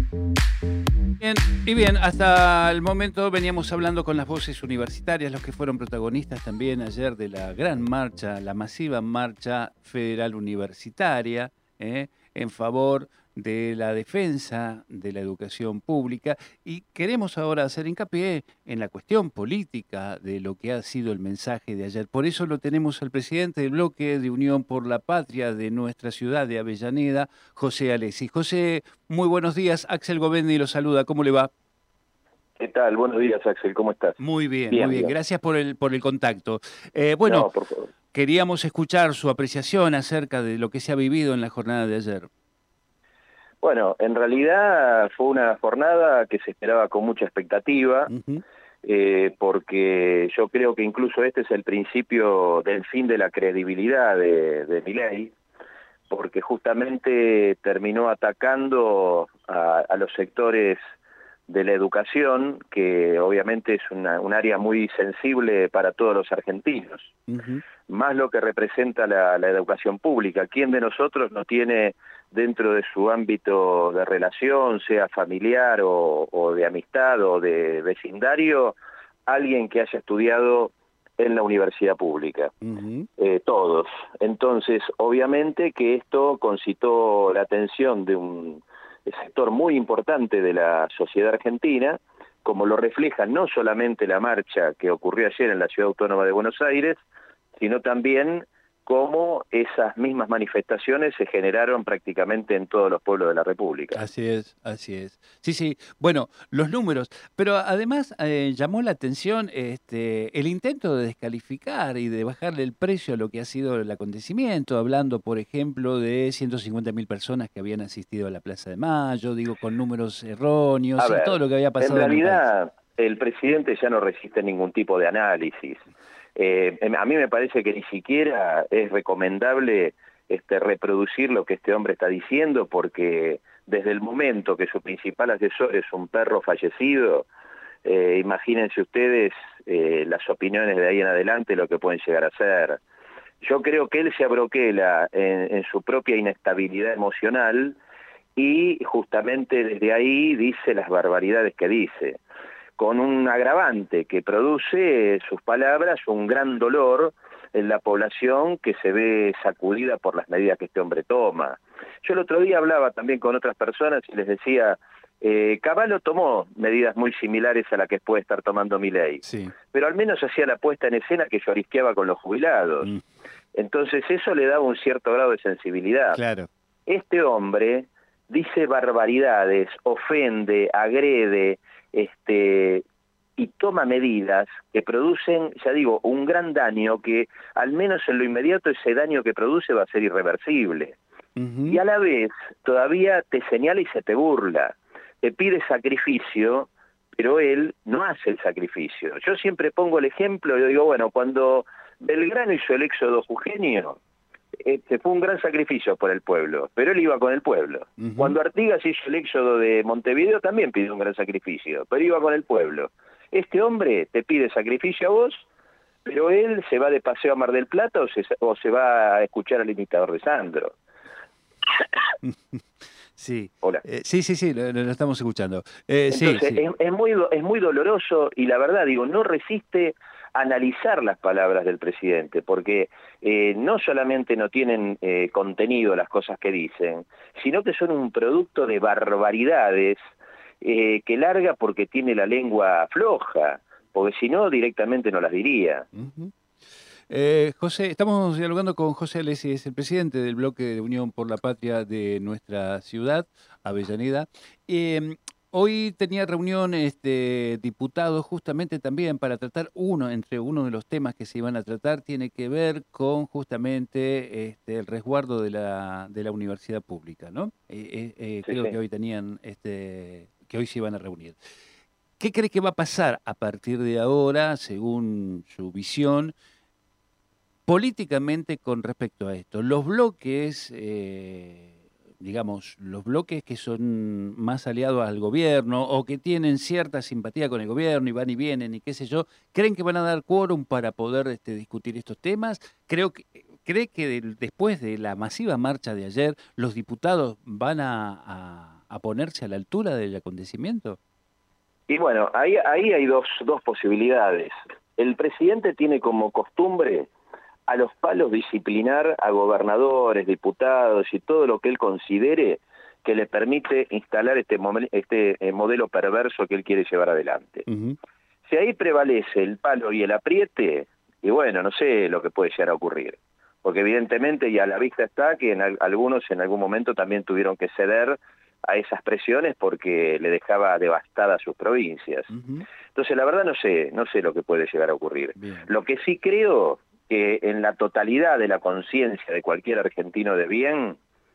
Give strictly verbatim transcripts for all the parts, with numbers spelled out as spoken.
Bien, y bien, hasta el momento veníamos hablando con las voces universitarias, los que fueron protagonistas también ayer de la gran marcha, la masiva marcha federal universitaria, ¿eh? En favor de la defensa de la educación pública. Y queremos ahora hacer hincapié en la cuestión política de lo que ha sido el mensaje de ayer. Por eso lo tenemos al presidente del bloque de Unión por la Patria de nuestra ciudad de Avellaneda, José Alessi. José, muy buenos días. Axel Govendi lo saluda. ¿Cómo le va? ¿Qué tal? Buenos días, Axel. ¿Cómo estás? Muy bien, muy Bien, bien. bien. Gracias por el, por el contacto. Eh, bueno, No, por favor. queríamos escuchar su apreciación acerca de lo que se ha vivido en la jornada de ayer. Bueno, en realidad fue una jornada que se esperaba con mucha expectativa, Ujú. eh, porque yo creo que incluso este es el principio del fin de la credibilidad de, de Milei, porque justamente terminó atacando a, a los sectores de la educación, que obviamente es una, un área muy sensible para todos los argentinos, Ujú. más lo que representa la, la educación pública. ¿Quién de nosotros no tiene dentro de su ámbito de relación, sea familiar o, o de amistad o de vecindario, alguien que haya estudiado en la universidad pública? Ujú. Eh, todos. Entonces, obviamente que esto concitó la atención de un sector muy importante de la sociedad argentina, como lo refleja no solamente la marcha que ocurrió ayer en la Ciudad Autónoma de Buenos Aires, sino también cómo esas mismas manifestaciones se generaron prácticamente en todos los pueblos de la República. Así es, así es. Sí, sí. Bueno, los números. Pero además eh, llamó la atención este, el intento de descalificar y de bajarle el precio a lo que ha sido el acontecimiento, hablando, por ejemplo, de ciento cincuenta mil personas que habían asistido a la Plaza de Mayo, digo, con números A erróneos y todo ver, lo que había en pasado en el país. realidad el presidente ya no resiste ningún tipo de análisis. Eh, a mí me parece que ni siquiera es recomendable este, reproducir lo que este hombre está diciendo, porque desde el momento que su principal asesor es un perro fallecido, eh, imagínense ustedes eh, las opiniones de ahí en adelante, lo que pueden llegar a ser. Yo creo que él se abroquela en, en su propia inestabilidad emocional y justamente desde ahí dice las barbaridades que dice, con un agravante que produce sus palabras un gran dolor en la población que se ve sacudida por las medidas que este hombre toma. Yo el otro día hablaba también con otras personas y les decía, eh, Cavallo tomó medidas muy similares a las que puede estar tomando Milei, Sí. pero al menos hacía la puesta en escena que llorisqueaba con los jubilados. Mm, Entonces eso le daba un cierto grado de sensibilidad. claro. Este hombre dice barbaridades, ofende, agrede, este, y toma medidas que producen, ya digo, un gran daño que al menos en lo inmediato ese daño que produce va a ser irreversible. Y Ujú. a la vez todavía te señala y se te burla, te pide sacrificio, pero él no hace el sacrificio. Yo siempre pongo el ejemplo, yo digo, bueno, cuando Belgrano hizo el éxodo jujeño, este, fue un gran sacrificio por el pueblo, pero él iba con el pueblo. Ujú. Cuando Artigas hizo el éxodo de Montevideo también pidió un gran sacrificio, pero iba con el pueblo. Este hombre te pide sacrificio a vos, pero él se va de paseo a Mar del Plata o se, o se va a escuchar al imitador de Sandro. Sí. Hola. Eh, sí, sí, sí, lo, lo estamos escuchando. Eh, sí, Entonces, sí. es, es, muy, es muy doloroso y la verdad, digo, no resiste analizar las palabras del presidente, porque eh, no solamente no tienen eh, contenido las cosas que dicen, sino que son un producto de barbaridades eh, que larga porque tiene la lengua floja, porque si no, directamente no las diría. Ujú. Eh, José, estamos dialogando con José Alessi, es el presidente del bloque de Unión por la Patria de nuestra ciudad, Avellaneda. Eh, hoy tenía reunión este, diputados justamente también para tratar uno, entre uno de los temas que se iban a tratar, tiene que ver con justamente este, el resguardo de la, de la universidad pública, ¿no? Eh, eh, eh, Sí, creo que sí. hoy tenían, este, que hoy se iban a reunir. ¿Qué cree que va a pasar a partir de ahora, según su visión? Políticamente con respecto a esto, los bloques, eh, digamos, los bloques que son más aliados al gobierno o que tienen cierta simpatía con el gobierno y van y vienen y qué sé yo, ¿creen que van a dar quórum para poder este, discutir estos temas? Creo que, ¿cree que del- después de la masiva marcha de ayer, los diputados van a, a ponerse a la altura del acontecimiento? Y bueno, ahí, ahí hay dos, dos posibilidades. El presidente tiene como costumbre a los palos disciplinar a gobernadores, diputados y todo lo que él considere que le permite instalar este, este eh, modelo perverso que él quiere llevar adelante. Uh-huh. Si ahí prevalece el palo y el apriete, y bueno, no sé lo que puede llegar a ocurrir, porque evidentemente ya a la vista está que en, algunos en algún momento también tuvieron que ceder a esas presiones porque le dejaba devastadas sus provincias. Uh-huh. Entonces la verdad no sé, no sé lo que puede llegar a ocurrir. Bien. Lo que sí creo que en la totalidad de la conciencia de cualquier argentino de bien,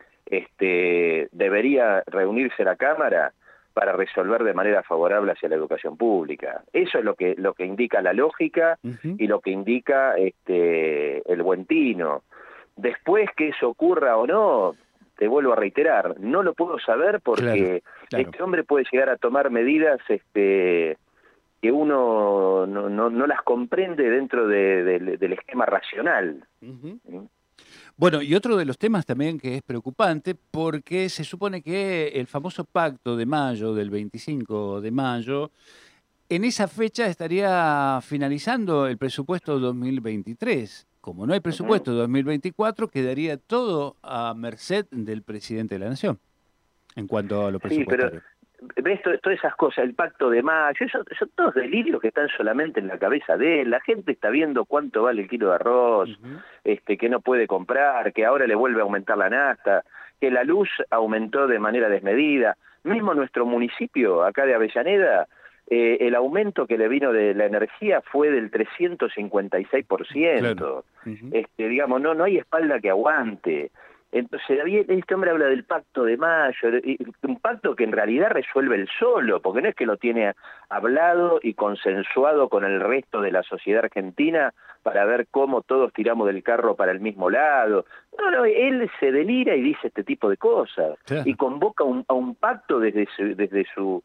este, debería reunirse la Cámara para resolver de manera favorable hacia la educación pública. Eso es lo que, lo que indica la lógica uh-huh. y lo que indica este, el buen tino. Después que eso ocurra o no, te vuelvo a reiterar, no lo puedo saber porque claro, claro. este hombre puede llegar a tomar medidas este, que uno no, no, no las comprende dentro de, de, del esquema racional. Uh-huh. ¿Sí? Bueno, y otro de los temas también que es preocupante, porque se supone que el famoso pacto de mayo, del veinticinco de mayo, en esa fecha estaría finalizando el presupuesto dos mil veintitrés. Como no hay presupuesto uh-huh. dos mil veinticuatro, quedaría todo a merced del presidente de la Nación, en cuanto a lo presupuestario. Sí, pero ves todas esas cosas, el pacto de mayo, son, son todos delirios que están solamente en la cabeza de él. La gente está viendo cuánto vale el kilo de arroz, uh-huh. este, que no puede comprar, que ahora le vuelve a aumentar la nafta, que la luz aumentó de manera desmedida. Mismo nuestro municipio, acá de Avellaneda, Eh, el aumento que le vino de la energía fue del trescientos cincuenta y seis por ciento. Claro. Uh-huh. Este, digamos, no, no hay espalda que aguante. Entonces, este hombre habla del pacto de mayo, un pacto que en realidad resuelve él solo, porque no es que lo tiene hablado y consensuado con el resto de la sociedad argentina para ver cómo todos tiramos del carro para el mismo lado. No, no, él se delira y dice este tipo de cosas. Claro. Y convoca un, a un pacto desde su... Desde su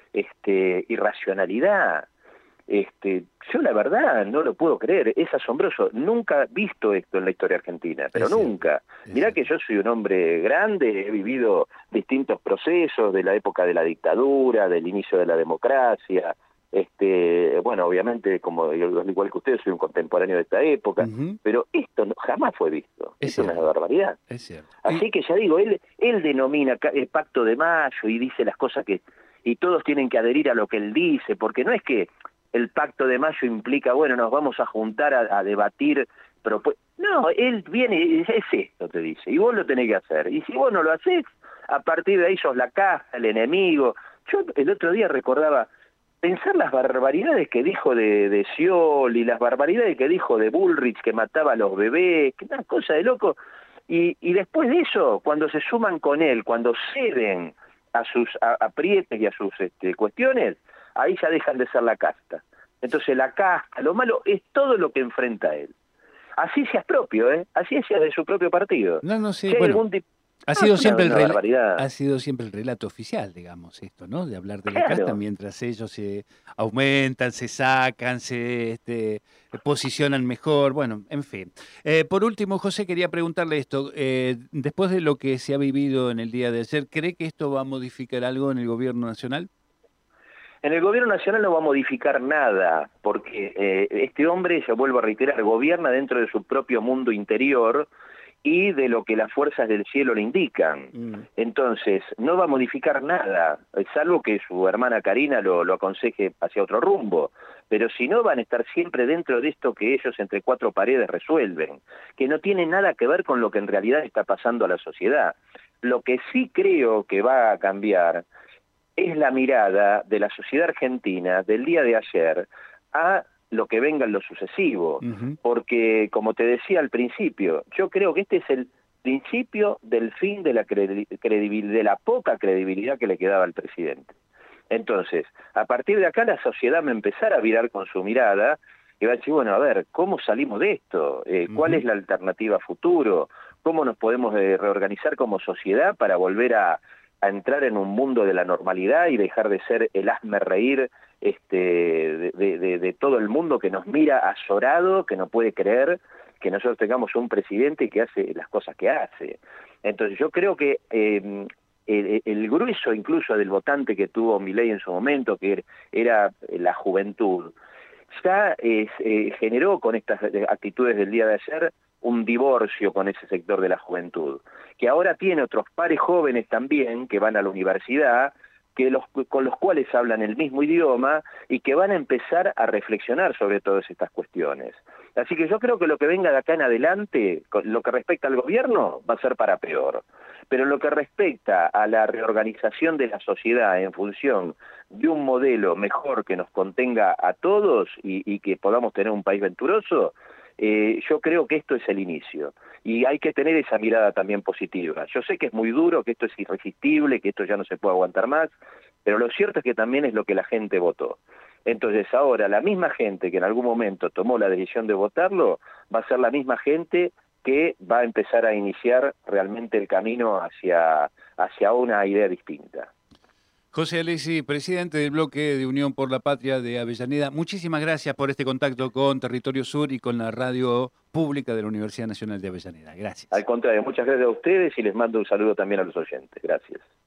Este, irracionalidad. Este, yo la verdad no lo puedo creer, es asombroso, nunca he visto esto en la historia argentina, pero es nunca. Cierto, Mirá cierto. Que yo soy un hombre grande, he vivido distintos procesos de la época de la dictadura, del inicio de la democracia, este, bueno, obviamente, como igual que ustedes, soy un contemporáneo de esta época, uh-huh. pero esto no, jamás fue visto, es esto es una barbaridad. Es cierto. Así y... que ya digo, él, él denomina el pacto de mayo y dice las cosas que y todos tienen que adherir a lo que él dice, porque no es que el pacto de mayo implica, bueno, nos vamos a juntar a, a debatir, propu- no, él viene y dice, es esto, te dice, y vos lo tenés que hacer, y si vos no lo hacés, a partir de ahí sos la caja, el enemigo. Yo el otro día recordaba, pensar las barbaridades que dijo de, de Scioli, las barbaridades que dijo de Bullrich, que mataba a los bebés, que una cosa de loco, y, y después de eso, cuando se suman con él, cuando ceden a sus a, aprietes y a sus este, cuestiones, ahí ya dejan de ser la casta. Entonces la casta, lo malo es todo lo que enfrenta él. Así sea propio, ¿eh? Así sea de su propio partido. No, no sé, si bueno, tip... ha, no, sido una, siempre una el rela- ha sido siempre el relato oficial, digamos, esto, ¿no? De hablar de la claro. casta mientras ellos se aumentan, se sacan, se este, posicionan mejor, bueno, en fin. Eh, por último, José, quería preguntarle esto. Eh, después de lo que se ha vivido en el día de ayer, ¿cree que esto va a modificar algo en el gobierno nacional? En el gobierno nacional no va a modificar nada, porque eh, este hombre, ya vuelvo a reiterar, gobierna dentro de su propio mundo interior y de lo que las fuerzas del cielo le indican. Mm. Entonces, no va a modificar nada, salvo que su hermana Karina lo, lo aconseje hacia otro rumbo. Pero si no, van a estar siempre dentro de esto que ellos entre cuatro paredes resuelven, que no tiene nada que ver con lo que en realidad está pasando a la sociedad. Lo que sí creo que va a cambiar es la mirada de la sociedad argentina del día de ayer a lo que venga en lo sucesivo, uh-huh. porque como te decía al principio, yo creo que este es el principio del fin de la credibilidad, de la poca credibilidad que le quedaba al presidente. Entonces, a partir de acá la sociedad va a empezar a virar con su mirada y va a decir, bueno, a ver, ¿cómo salimos de esto? Eh, ¿Cuál uh-huh. es la alternativa a futuro? ¿Cómo nos podemos eh, reorganizar como sociedad para volver a a entrar en un mundo de la normalidad y dejar de ser el hazme reír este, de, de, de todo el mundo que nos mira azorado, que no puede creer que nosotros tengamos un presidente que hace las cosas que hace? Entonces yo creo que eh, el, el grueso incluso del votante que tuvo Milei en su momento, que era la juventud, ya eh, eh, generó con estas actitudes del día de ayer un divorcio con ese sector de la juventud, que ahora tiene otros pares jóvenes también que van a la universidad, que los, con los cuales hablan el mismo idioma y que van a empezar a reflexionar sobre todas estas cuestiones. Así que yo creo que lo que venga de acá en adelante, lo que respecta al gobierno, va a ser para peor. Pero lo que respecta a la reorganización de la sociedad en función de un modelo mejor que nos contenga a todos y, y que podamos tener un país venturoso, eh, yo creo que esto es el inicio. Y hay que tener esa mirada también positiva. Yo sé que es muy duro, que esto es irresistible, que esto ya no se puede aguantar más, pero lo cierto es que también es lo que la gente votó. Entonces ahora la misma gente que en algún momento tomó la decisión de votarlo, va a ser la misma gente que va a empezar a iniciar realmente el camino hacia, hacia una idea distinta. José Alessi, presidente del bloque de Unión por la Patria de Avellaneda, muchísimas gracias por este contacto con Territorio Sur y con la radio pública de la Universidad Nacional de Avellaneda. Gracias. Al contrario, muchas gracias a ustedes y les mando un saludo también a los oyentes. Gracias.